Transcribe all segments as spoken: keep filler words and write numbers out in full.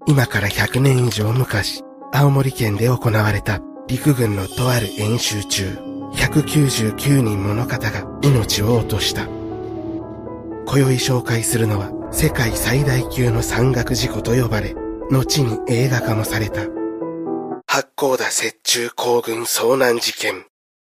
今からひゃくねん以上昔、青森県で行われた陸軍のとある演習中、ひゃくきゅうじゅうきゅうにんもの方が命を落とした。今宵紹介するのは世界最大級の山岳事故と呼ばれ、後に映画化もされた八甲田雪中行軍遭難事件。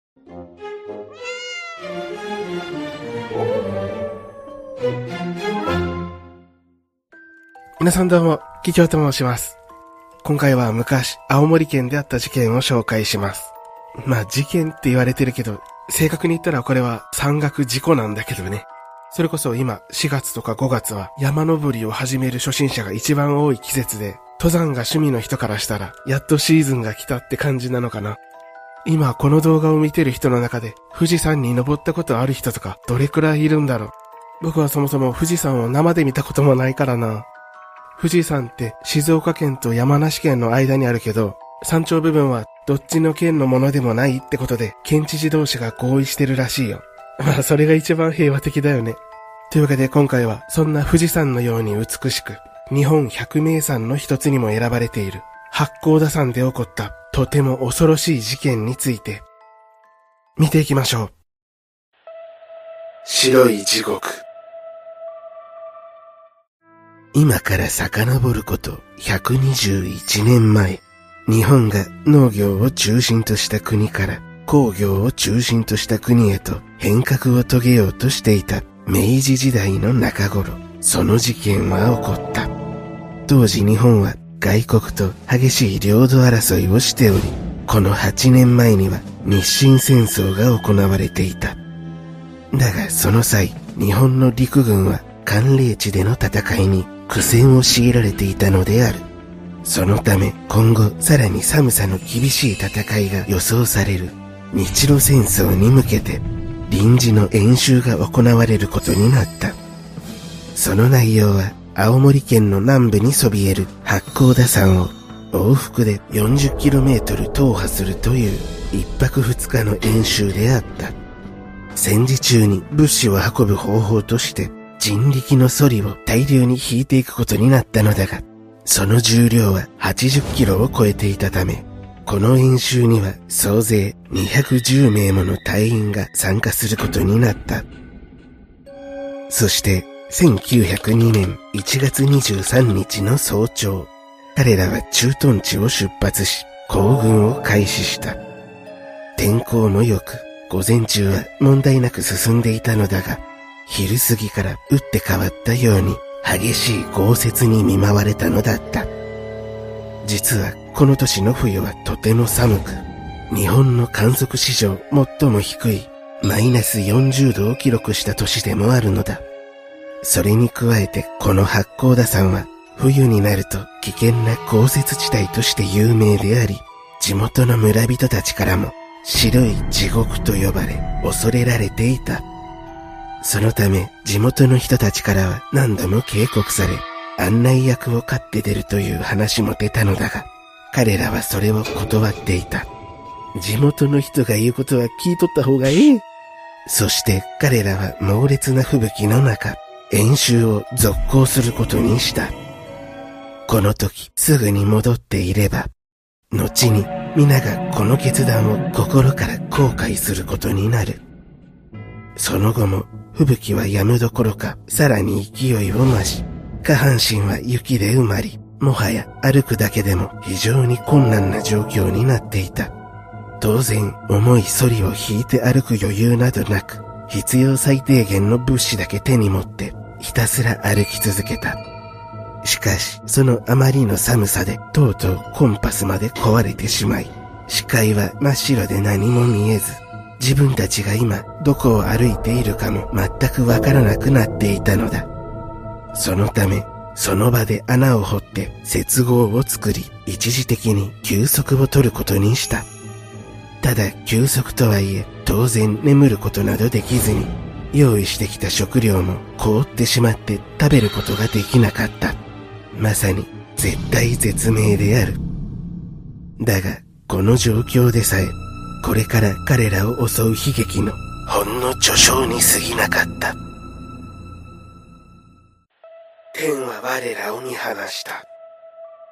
皆さんどうも、キキョウと申します。今回は昔、青森県であった事件を紹介します。まあ事件って言われてるけど、正確に言ったらこれは山岳事故なんだけどね。それこそ今しがつとかごがつは山登りを始める初心者が一番多い季節で、登山が趣味の人からしたらやっとシーズンが来たって感じなのかな。今この動画を見てる人の中で富士山に登ったことある人とかどれくらいいるんだろう。僕はそもそも富士山を生で見たこともないからな。富士山って静岡県と山梨県の間にあるけど、山頂部分はどっちの県のものでもないってことで県知事同士が合意してるらしいよ。まあそれが一番平和的だよね。というわけで今回はそんな富士山のように美しく、日本百名山の一つにも選ばれている八甲田山で起こったとても恐ろしい事件について見ていきましょう。白い地獄。今から遡ることひゃくにじゅういちねんまえ、日本が農業を中心とした国から工業を中心とした国へと変革を遂げようとしていた明治時代の中頃、その事件は起こった。当時日本は外国と激しい領土争いをしており、このはちねんまえには日清戦争が行われていた。だがその際、日本の陸軍は寒冷地での戦いに苦戦を強いられていたのである。そのため今後さらに寒さの厳しい戦いが予想される日露戦争に向けて臨時の演習が行われることになった。その内容は青森県の南部にそびえる八甲田山を往復で よんじゅっキロメートル 踏破するという一泊二日の演習であった。戦時中に物資を運ぶ方法として人力のソリを大量に引いていくことになったのだが、その重量ははちじゅっキロを超えていたため、この演習には総勢にひゃくじゅうめいもの隊員が参加することになった。そしてせんきゅうひゃくにねんいちがつにじゅうさんにちの早朝、彼らは駐屯地を出発し、行軍を開始した。天候も良く、午前中は問題なく進んでいたのだが、昼過ぎから打って変わったように激しい豪雪に見舞われたのだった。実はこの年の冬はとても寒く、日本の観測史上最も低いマイナスよんじゅうどを記録した年でもあるのだ。それに加えてこの八甲田山は冬になると危険な豪雪地帯として有名であり、地元の村人たちからも白い地獄と呼ばれ恐れられていた。そのため地元の人たちからは何度も警告され、案内役を買って出るという話も出たのだが、彼らはそれを断っていた。地元の人が言うことは聞いとった方がいい。そして彼らは猛烈な吹雪の中、演習を続行することにした。この時すぐに戻っていれば、後に皆がこの決断を心から後悔することになる。その後も吹雪は止むどころかさらに勢いを増し、下半身は雪で埋まり、もはや歩くだけでも非常に困難な状況になっていた。当然重いソリを引いて歩く余裕などなく、必要最低限の物資だけ手に持ってひたすら歩き続けた。しかしそのあまりの寒さでとうとうコンパスまで壊れてしまい、視界は真っ白で何も見えず、自分たちが今どこを歩いているかも全くわからなくなっていたのだ。そのためその場で穴を掘って接合を作り、一時的に休息を取ることにした。ただ休息とはいえ当然眠ることなどできずに、用意してきた食料も凍ってしまって食べることができなかった。まさに絶体絶命である。だがこの状況でさえ、これから彼らを襲う悲劇のほんの序章に過ぎなかった。天は我らを見放した。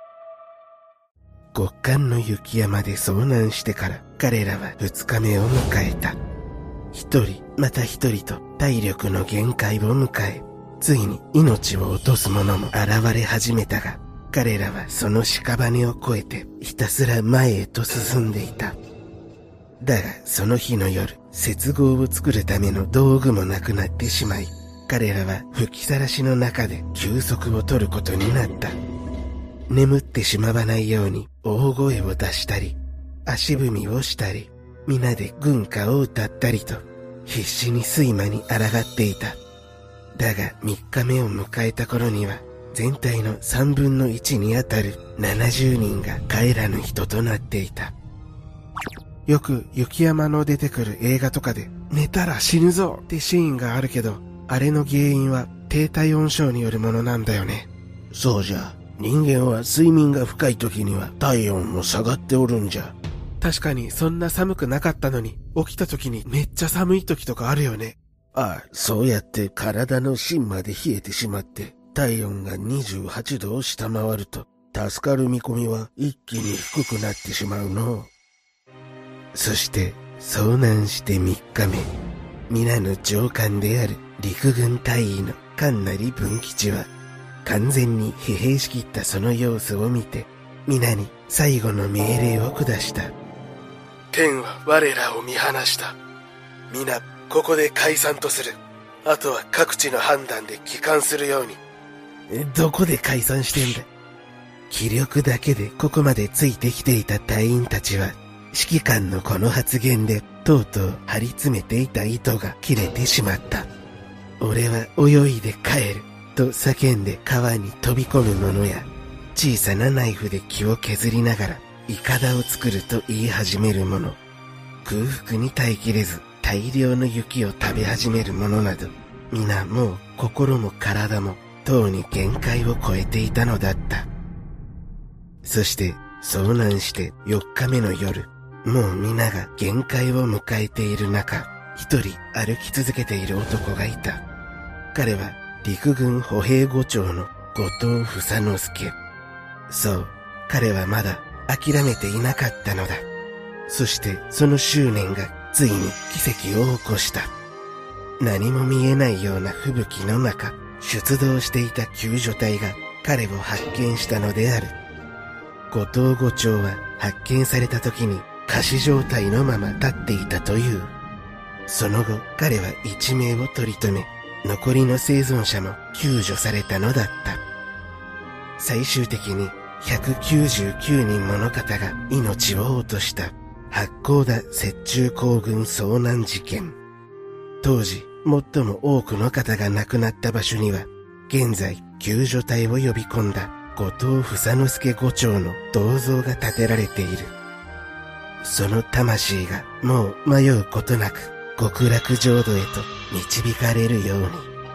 極寒の雪山で遭難してから彼らは二日目を迎えた。一人また一人と体力の限界を迎え、ついに命を落とす者も現れ始めたが、彼らはその屍を越えてひたすら前へと進んでいた。だがその日の夜、接合を作るための道具もなくなってしまい、彼らは吹きさらしの中で休息を取ることになった。眠ってしまわないように大声を出したり、足踏みをしたり、皆で軍歌を歌ったりと必死に睡魔に抗っていた。だが三日目を迎えた頃には、全体の三分の一にあたるななじゅうにんが帰らぬ人となっていた。よく雪山の出てくる映画とかで寝たら死ぬぞってシーンがあるけど、あれの原因は低体温症によるものなんだよね。 そうじゃ。人間は睡眠が深い時には体温も下がっておるんじゃ。 確かにそんな寒くなかったのに、起きた時にめっちゃ寒い時とかあるよね。 ああ、そうやって体の芯まで冷えてしまって、体温がにじゅうはちどを下回ると、助かる見込みは一気に低くなってしまうの。 そして遭難してみっかめ、皆の上官である陸軍大尉の神成文吉は、完全に疲弊しきったその様子を見て、皆に最後の命令を下した。 天は我らを見放した。皆ここで解散とする。あとは各地の判断で帰還するように。 どこで解散してんだ。気力だけでここまでついてきていた隊員たちは、指揮官のこの発言でとうとう張り詰めていた糸が切れてしまった。俺は泳いで帰ると叫んで川に飛び込む者や、小さなナイフで木を削りながらイカダを作ると言い始める者、空腹に耐えきれず大量の雪を食べ始める者など、皆もう心も体もとうに限界を超えていたのだった。そして遭難してよっかめの夜、もう皆が限界を迎えている中、一人歩き続けている男がいた。彼は陸軍歩兵伍長の後藤房之助。そう、彼はまだ諦めていなかったのだ。そしてその執念がついに奇跡を起こした。何も見えないような吹雪の中、出動していた救助隊が彼を発見したのである。後藤伍長は発見された時に仮死状態のまま立っていたという。その後彼は一命を取り留め、残りの生存者も救助されたのだった。最終的にひゃくきゅうじゅうきゅうにんもの方が命を落とした八甲田雪中行軍遭難事件。当時最も多くの方が亡くなった場所には、現在救助隊を呼び込んだ後藤房之助伍長の銅像が建てられている。その魂がもう迷うことなく極楽浄土へと導かれるように。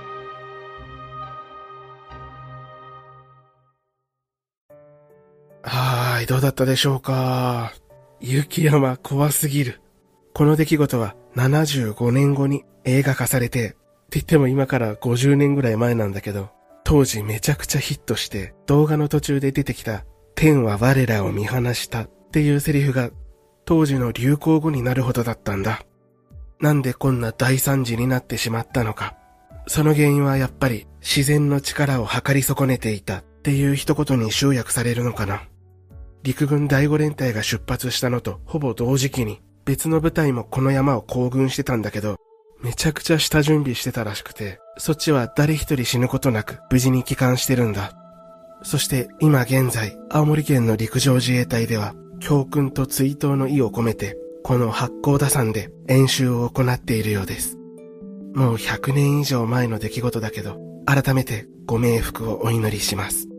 はーい、どうだったでしょうか。雪山怖すぎる。この出来事はななじゅうごねんごに映画化されて、って言っても今からごじゅうねんぐらい前なんだけど、当時めちゃくちゃヒットして、動画の途中で出てきた天は我らを見放したっていうセリフが当時の流行語になるほどだったんだ。なんでこんな大惨事になってしまったのか。その原因はやっぱり自然の力を測り損ねていたっていう一言に集約されるのかな。陸軍第五連隊が出発したのとほぼ同時期に別の部隊もこの山を行軍してたんだけど、めちゃくちゃ下準備してたらしくて、そっちは誰一人死ぬことなく無事に帰還してるんだ。そして今現在、青森県の陸上自衛隊では教訓と追悼の意を込めて、この八甲田山で演習を行っているようです。もうひゃくねん以上前の出来事だけど、改めてご冥福をお祈りします。